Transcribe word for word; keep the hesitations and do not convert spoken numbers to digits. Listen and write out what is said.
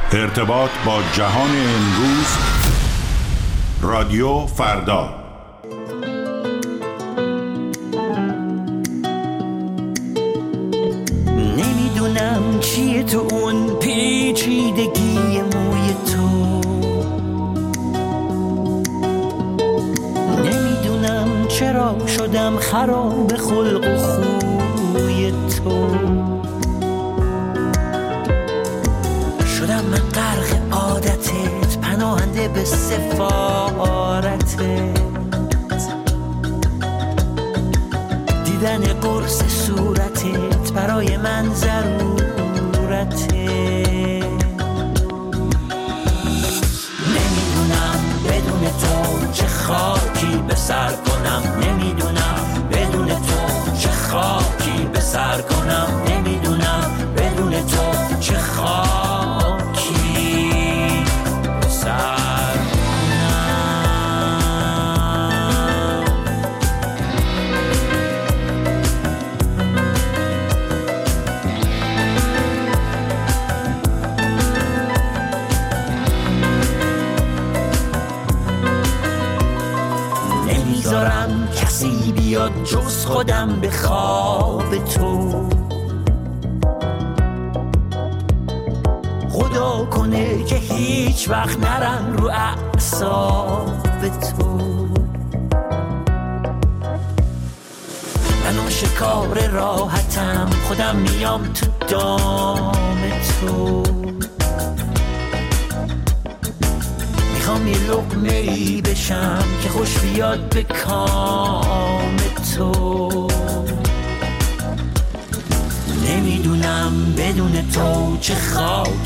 ارتباط با جهان امروز، رادیو فردا. نمیدونم چیه تو اون پیچیدگی موی تو، نمیدونم چرا شدم خراب خلق و خوی تو، شدم من غرق عادتت، پناهنده به سفارتت، دیدن قرص صورتت برای من ضرورته. نمیدونم بدون تو چه خاکی به سر کنم، نمیدونم بدون تو چه خاکی به سر کنم، نمیدونم بدون تو چه خاکی به سر نمیذارم کسی بیاد جز خودم به خواب تو، خدا کنه که هیچ وقت نرم رو اعصاب تو. من شکار راحتم، خودم میام تو دام تو، میخوام یه لقمه‌ای بشم که خوش بیاد به کام تو. نمیدونم بدون تو چه خاکی